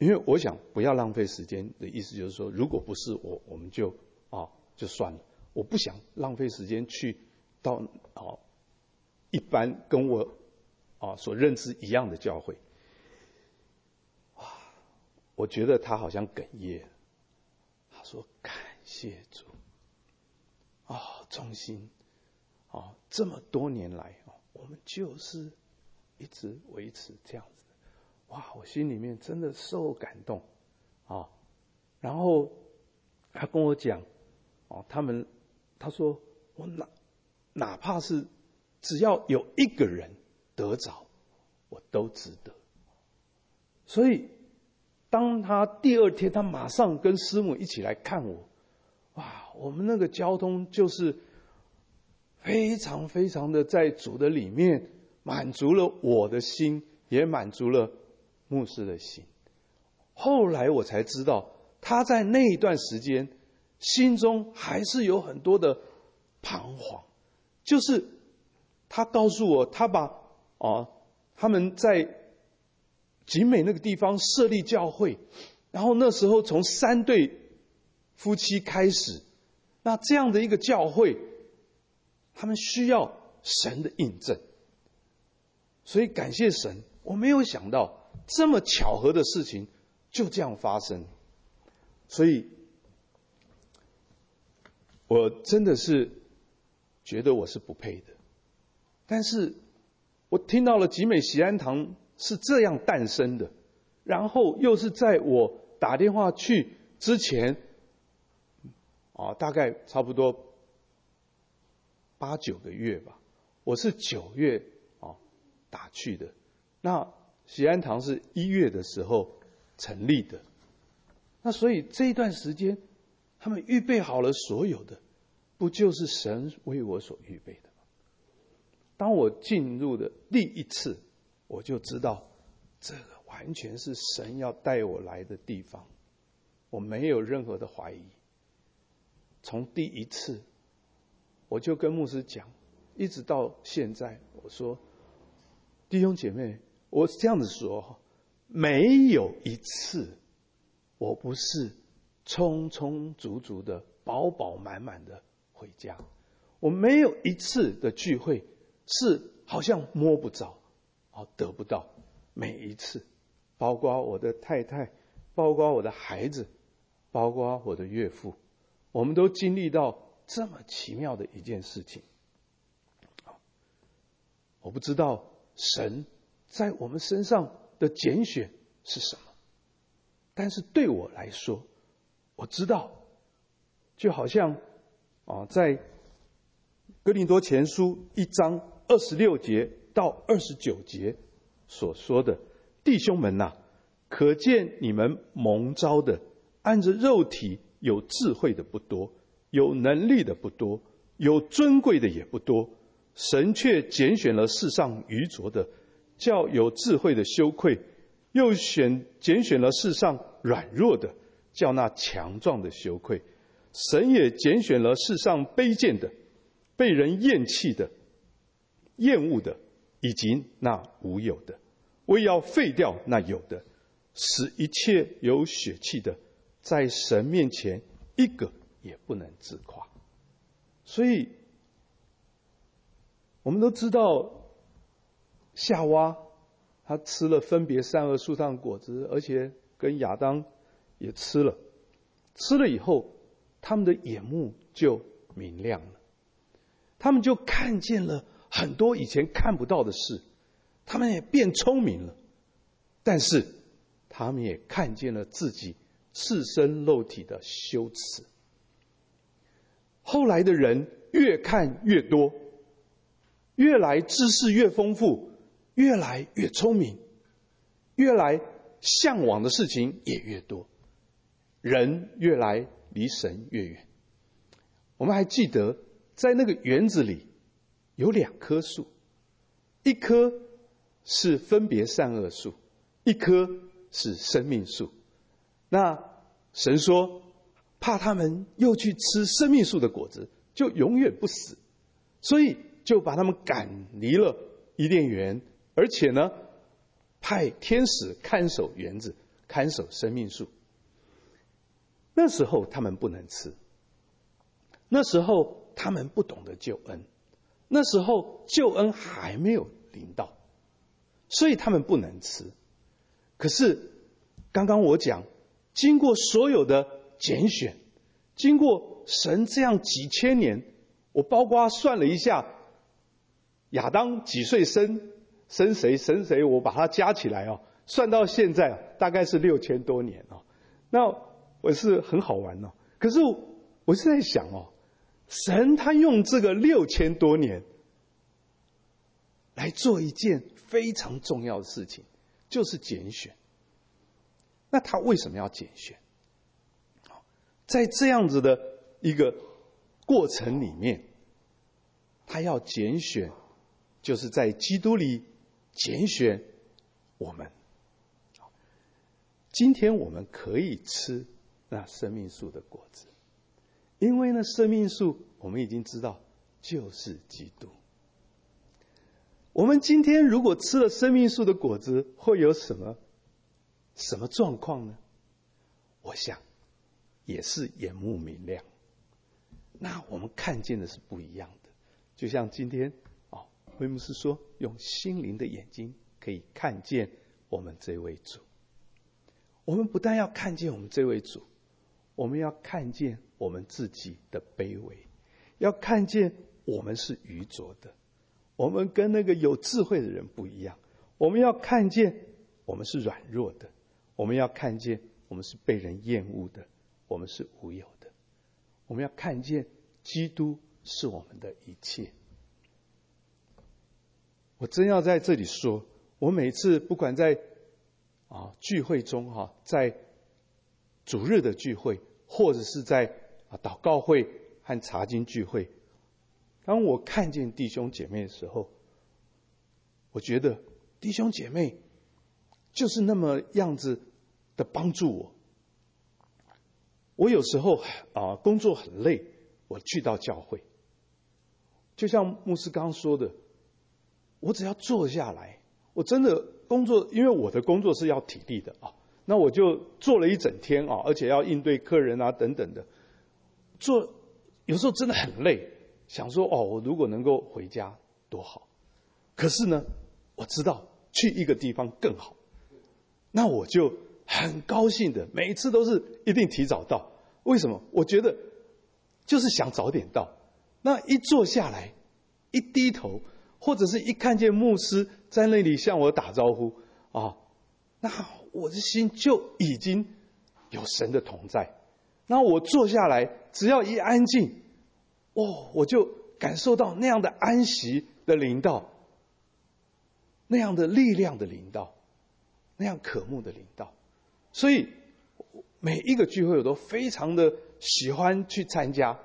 因为我想不要浪费时间的意思就是说，如果不是我们就算了。我不想浪费时间去到一般跟我所认知一样的教会。我觉得他好像哽咽，他说：“感谢主，忠心，这么多年来我们就是一直维持这样子。”我心里面真的受感动然后他跟我讲他说我哪怕是只要有一个人得着，我都值得。所以当他第二天，他马上跟师母一起来看我，我们那个交通就是非常非常的在主的里面满足了我的心，也满足了牧师的心。后来我才知道，他在那一段时间心中还是有很多的彷徨，就是他告诉我，他把他们在景美那个地方设立教会，然后那时候从3对夫妻开始，那这样的一个教会，他们需要神的印证。所以感谢神，我没有想到这么巧合的事情就这样发生。所以我真的是觉得我是不配的，但是我听到了集美喜安堂是这样诞生的，然后又是在我打电话去之前大概差不多8、9个月吧，我是9月打去的。那喜安堂是1月的时候成立的，那所以这一段时间他们预备好了所有的，不就是神为我所预备的吗？当我进入的第一次，我就知道这个完全是神要带我来的地方，我没有任何的怀疑。从第一次我就跟牧师讲，一直到现在，我说弟兄姐妹，我这样子说，没有一次我不是充充足足的饱饱满满的回家，我没有一次的聚会是好像摸不着得不到。每一次，包括我的太太，包括我的孩子，包括我的岳父，我们都经历到这么奇妙的一件事情。我不知道神在我们身上的拣选是什么，但是对我来说，我知道，就好像在哥林多前书1章26节到29节所说的，弟兄们啊，可见你们蒙召的，按着肉体有智慧的不多，有能力的不多，有尊贵的也不多，神却拣选了世上愚拙的，叫有智慧的羞愧，又拣选了世上软弱的，叫那强壮的羞愧。神也拣选了世上卑贱的，被人厌弃的、厌恶的，以及那无有的，为要废掉那有的，使一切有血气的，在神面前一个也不能自夸。所以我们都知道夏娃她吃了分别善恶树上的果子，而且跟亚当也吃了以后，他们的眼目就明亮了，他们就看见了很多以前看不到的事，他们也变聪明了，但是他们也看见了自己赤身肉体的羞耻。后来的人越看越多，越来知识越丰富，越来越聪明，越来向往的事情也越多，人越来离神越远。我们还记得在那个园子里有2棵树，一棵是分别善恶树，一棵是生命树。那神说怕他们又去吃生命树的果子，就永远不死，所以就把他们赶离了伊甸园，而且呢派天使看守园子， 看守生命树。那时候他们不能吃，那时候他们不懂得救恩，那时候救恩还没有临到，所以他们不能吃。可是刚刚我讲，经过所有的拣选，经过神这样几千年，我包括算了一下，亚当几岁生谁，我把它加起来哦，算到现在大概是6000多年哦。那我是很好玩哦。可是我是在想哦，神他用这个6000多年来做一件非常重要的事情，就是拣选。那他为什么要拣选？在这样子的一个过程里面，他要拣选，就是在基督里拣选我们。今天我们可以吃那生命树的果子，因为那生命树我们已经知道就是基督。我们今天如果吃了生命树的果子，会有什么状况呢？我想也是眼目明亮。那我们看见的是不一样的，就像今天威牧师说，用心灵的眼睛可以看见我们这位主。我们不但要看见我们这位主，我们要看见我们自己的卑微，要看见我们是愚拙的，我们跟那个有智慧的人不一样，我们要看见我们是软弱的，我们要看见我们是被人厌恶的，我们是无有的，我们要看见基督是我们的一切。我真要在这里说，我每次不管在聚会中在主日的聚会，或者是在祷告会和查经聚会，当我看见弟兄姐妹的时候，我觉得弟兄姐妹就是那么样子的帮助我。我有时候工作很累，我去到教会，就像牧师刚刚说的，我只要坐下来，我真的工作，因为我的工作是要体力的那我就做了一整天而且要应对客人等等的，有时候真的很累，想说我如果能够回家多好。可是呢，我知道去一个地方更好，那我就很高兴的，每一次都是一定提早到。为什么？我觉得就是想早点到。那一坐下来，一低头，或者是一看见牧师在那里向我打招呼那我的心就已经有神的同在。那我坐下来，只要一安静，我就感受到那样的安息的临到，那样的力量的临到，那样渴慕的临到。所以每一个聚会我都非常的喜欢去参加，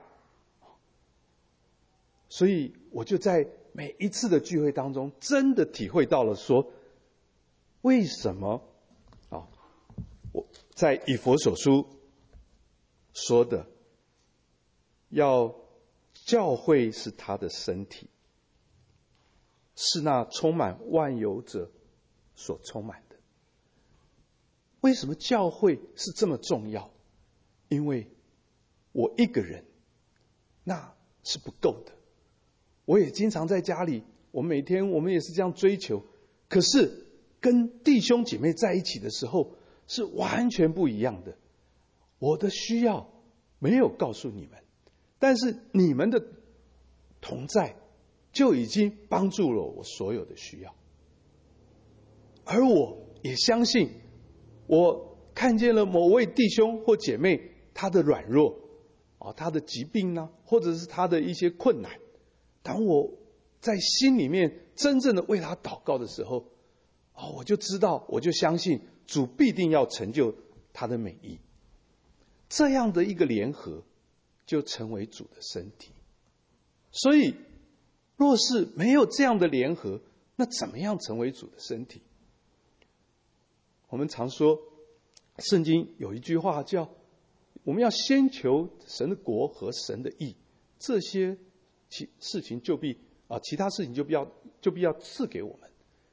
所以我就在每一次的聚会当中真的体会到了说，为什么我在以弗所书说的，要教会是他的身体，是那充满万有者所充满的。为什么教会是这么重要？因为我一个人那是不够的。我也经常在家里，我每天我们也是这样追求，可是跟弟兄姐妹在一起的时候是完全不一样的。我的需要没有告诉你们，但是你们的同在就已经帮助了我所有的需要。而我也相信，我看见了某位弟兄或姐妹他的软弱他的疾病或者是他的一些困难，当我在心里面真正的为他祷告的时候我就知道，我就相信主必定要成就他的美意。这样的一个联合就成为主的身体。所以若是没有这样的联合，那怎么样成为主的身体？我们常说圣经有一句话叫，我们要先求神的国和神的义，这些事情就必其他事情就必要赐给我们。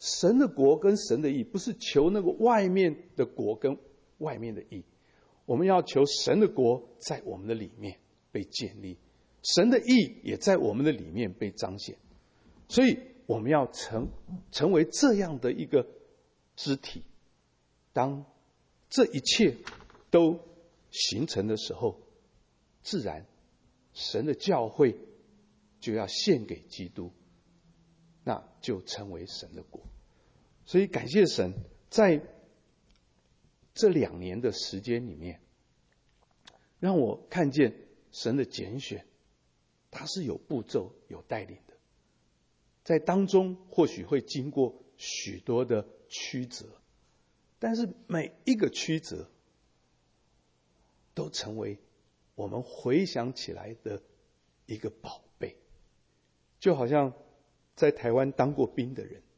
神的国跟神的义，不是求那个外面的国跟外面的义，我们要求神的国在我们的里面被建立，神的义也在我们的里面被彰显。所以我们要成为这样的一个肢体。当这一切都形成的时候，自然神的教会就要献给基督，那就成为神的国。所以感谢神，在这2年的时间里面，让我看见神的拣选，他是有步骤有带领的，在当中或许会经过许多的曲折，但是每一个曲折都成为我们回想起来的一个宝贝。就好像在台湾当过兵的人，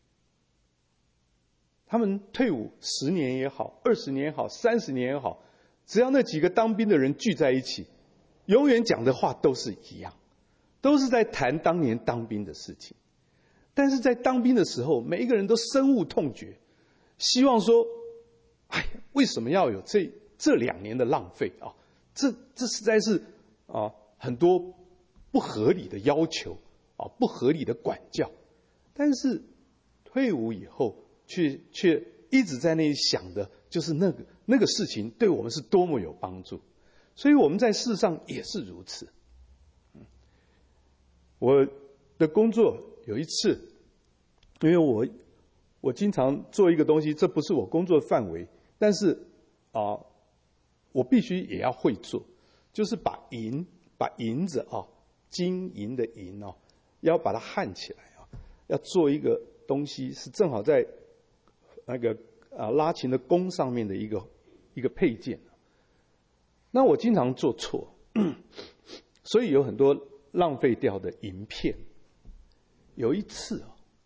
他们退伍10年也好，20年也好，30年也好，只要那几个当兵的人聚在一起，永远讲的话都是一样，都是在谈当年当兵的事情。但是在当兵的时候，每一个人都深恶痛绝，希望说，哎，为什么要有这2年的浪费啊？这实在是很多不合理的要求啊，不合理的管教。但是退伍以后，却一直在那里想的，就是那个事情对我们是多么有帮助。所以我们在世上也是如此。我的工作有一次，因为我经常做一个东西，这不是我工作范围，但是我必须也要会做，就是把银子金银的银要把它焊起来要做一个东西，是正好在那个拉琴的弓上面的一个配件。那我经常做错，所以有很多浪费掉的银片。有一次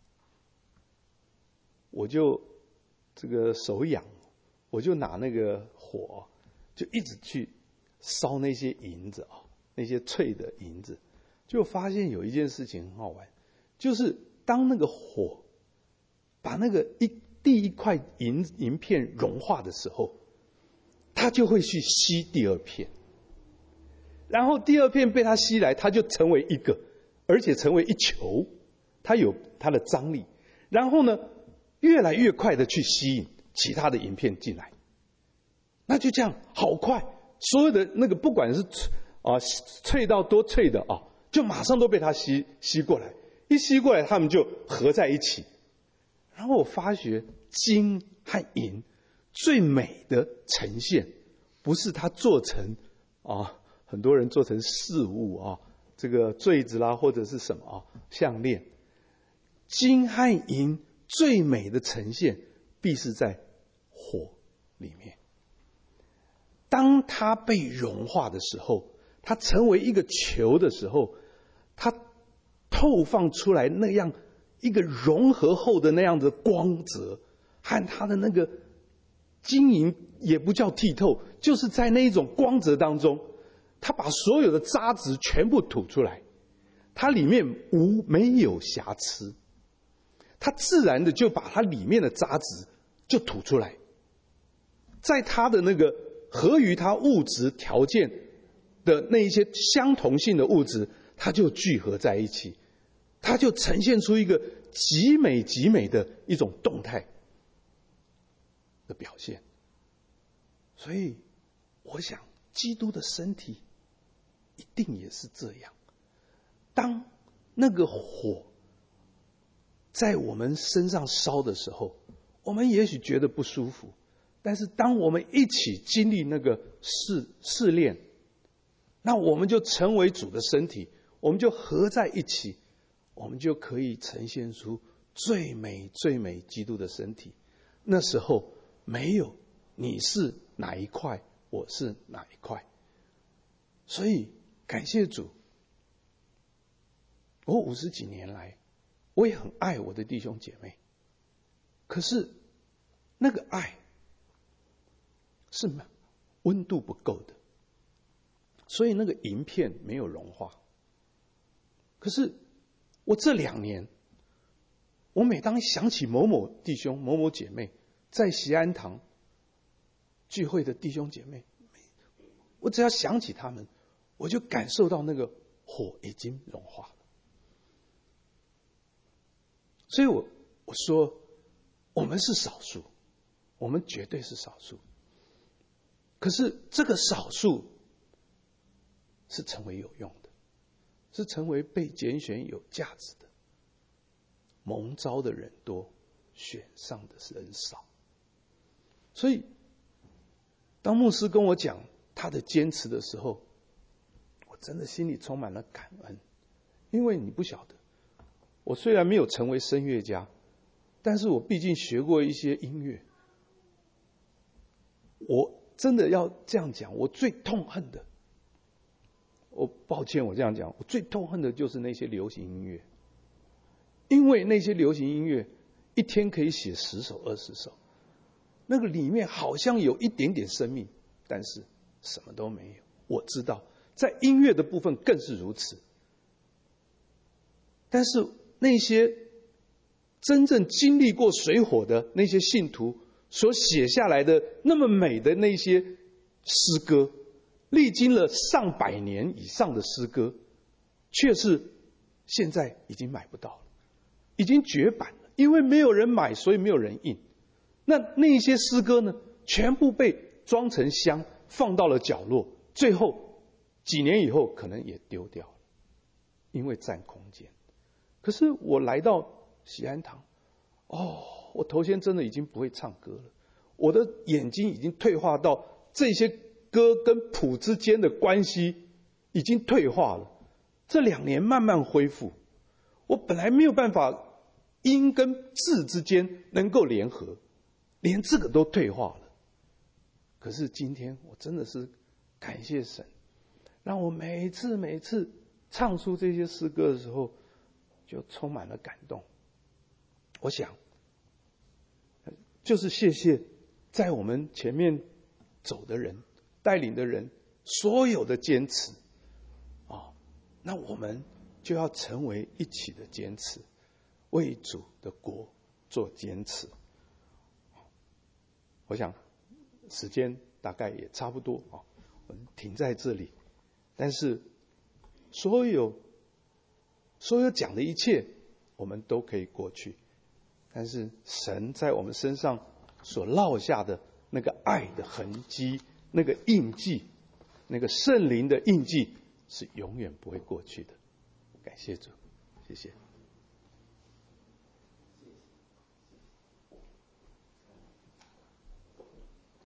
我就这个手痒，我就拿那个火就一直去烧那些银子那些脆的银子，就发现有一件事情很好玩，就是当那个火把那个第一块银片融化的时候，它就会去吸第2片，然后第2片被它吸来，它就成为一个，而且成为一球，它有它的张力，然后呢越来越快的去吸引其他的银片进来，那就这样好快，所有的那个不管是脆到多脆的就马上都被它吸过来，一吸过来它们就合在一起。然后我发觉金和银最美的呈现，不是它做成很多人做成饰物这个坠子啦或者是什么项链，金和银最美的呈现必是在火里面。当它被融化的时候，它成为一个球的时候，它透放出来那样一个融合后的那样的光泽，和它的那个晶莹也不叫剔透，就是在那一种光泽当中，它把所有的渣质全部吐出来，它里面没有瑕疵，它自然的就把它里面的渣质就吐出来，在它的那个合于它物质条件的那一些相同性的物质，它就聚合在一起，它就呈现出一个极美极美的一种动态的表现。所以我想基督的身体一定也是这样，当那个火在我们身上烧的时候，我们也许觉得不舒服，但是当我们一起经历那个试炼，那我们就成为主的身体，我们就合在一起，我们就可以呈现出最美最美基督的身体。那时候没有你是哪一块，我是哪一块。所以感谢主，我50几年来，我也很爱我的弟兄姐妹，可是那个爱是温度不够的，所以那个银片没有融化。可是我这2年， 我每当想起某某弟兄、某某姐妹，在锡安堂聚会的弟兄姐妹，我只要想起他们，我就感受到那个火已经融化了。所以我说，我们是少数，我们绝对是少数。可是这个少数是成为有用的，是成为被拣选有价值的。蒙召的人多，选上的人少。所以当牧师跟我讲他的坚持的时候，我真的心里充满了感恩。因为你不晓得，我虽然没有成为声乐家，但是我毕竟学过一些音乐。我真的要这样讲，我最痛恨的，我抱歉我这样讲，我最痛恨的就是那些流行音乐。因为那些流行音乐一天可以写10首20首，那个里面好像有一点点生命，但是什么都没有。我知道在音乐的部分更是如此。但是那些真正经历过水火的那些信徒所写下来的那么美的那些诗歌，历经了上百年以上的诗歌，却是现在已经买不到了，已经绝版了。因为没有人买，所以没有人印。那些诗歌呢，全部被装成箱放到了角落，最后几年以后可能也丢掉了，因为占空间。可是我来到锡安堂，我头先真的已经不会唱歌了，我的眼睛已经退化到这些歌跟谱之间的关系已经退化了。这2年慢慢恢复，我本来没有办法音跟字之间能够联合，连这个都退化了。可是今天我真的是感谢神，让我每次唱出这些诗歌的时候就充满了感动。我想就是谢谢在我们前面走的人、带领的人所有的坚持那我们就要成为一起的坚持，为主的国做坚持。我想时间大概也差不多我们停在这里。但是所有讲的一切我们都可以过去，但是神在我们身上所烙下的那个爱的痕迹，那个印记，那个圣灵的印记是永远不会过去的。感谢主，谢谢。